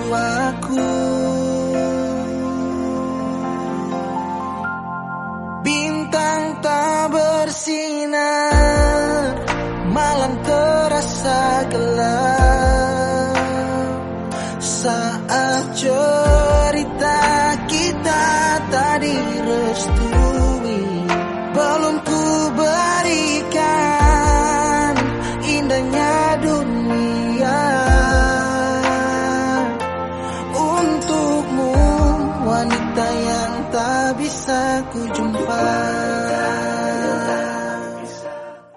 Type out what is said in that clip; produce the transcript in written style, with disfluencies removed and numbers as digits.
jiwaku. Bintang tak bersinar, malam terasa gelap saat cerita kita tak direstui. Belum ku berikan indahnya dunia untukmu, wanita yang tak bisa ku jumpa.